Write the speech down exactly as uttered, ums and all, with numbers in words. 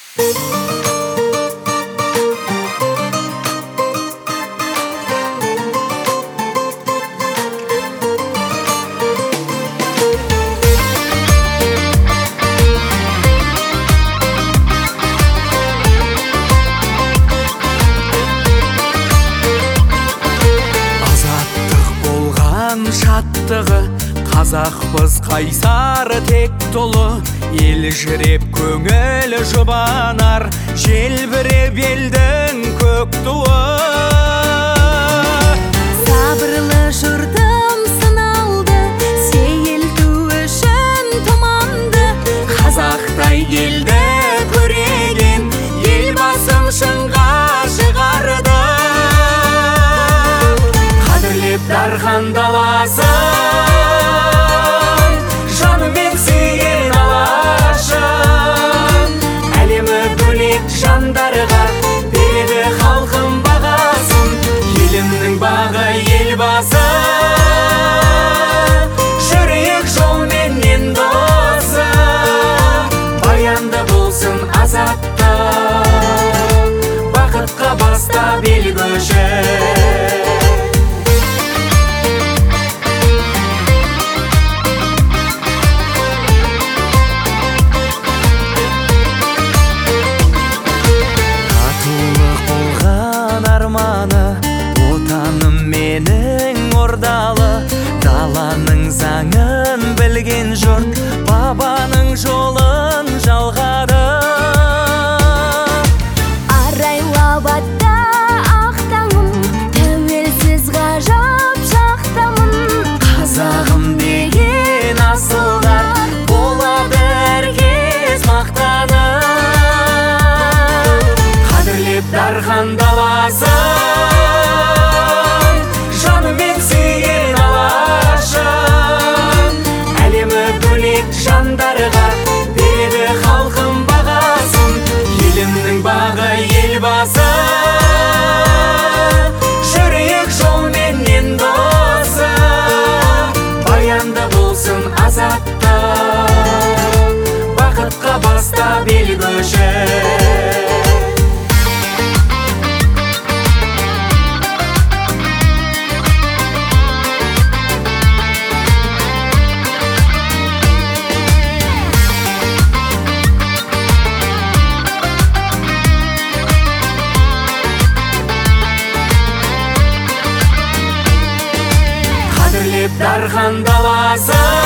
Шаттығы қазақпыз қайсар тек толы, ел жүреп көңіл жұбанар, желбіреп елдің көк туы. Сабырлы жұртым сыналды, сейілту үшін тұманды. Қазақтай елді көреген елбасым шыңға шығарды. Қадірлеп дархан даласын, жанымен сүйген алашым, әлемі бөлек жандарға береді халқым бағасын. Елімнің бағы елбасы, жүрейік жолменен досы, баянды болсын азатты, бақытқа баста бел көші. Отаным менің ордалы, даланың заңын білген жұрт бабаның жолын жалғады. Арайлап атта ақ таңым, тәуелсіз ғажап шақтамын. Қазағым деген асылдар болады әркез мақтанып. Қадірлеп дархан даласын, жанымен сүйген алашым, әлемі бөлек жандарға береді халқым бағасын. Елімнің бағы елбасы, жүрейік жолменен досы, баянды болсын азатты, бақытқа баста бел көші. Дархан даласын,